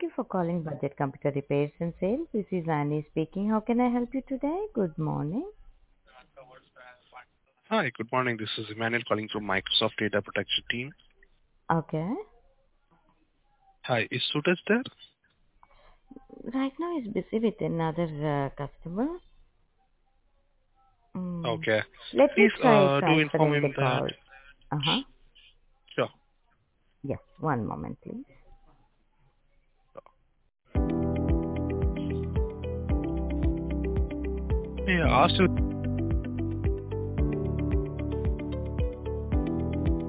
Thank you for calling Budget Computer Repairs and Sales. This is Annie speaking. How can I help you today? Good morning. Hi, good morning. This is Emmanuel calling from Microsoft Data Protection team. Okay. Hi, is Sudas there? Right now he's busy with another customer. Okay. Let me Please try do inform transferring the him that. call. Uh-huh. Sure. Yes, one moment, please. Yeah, asked you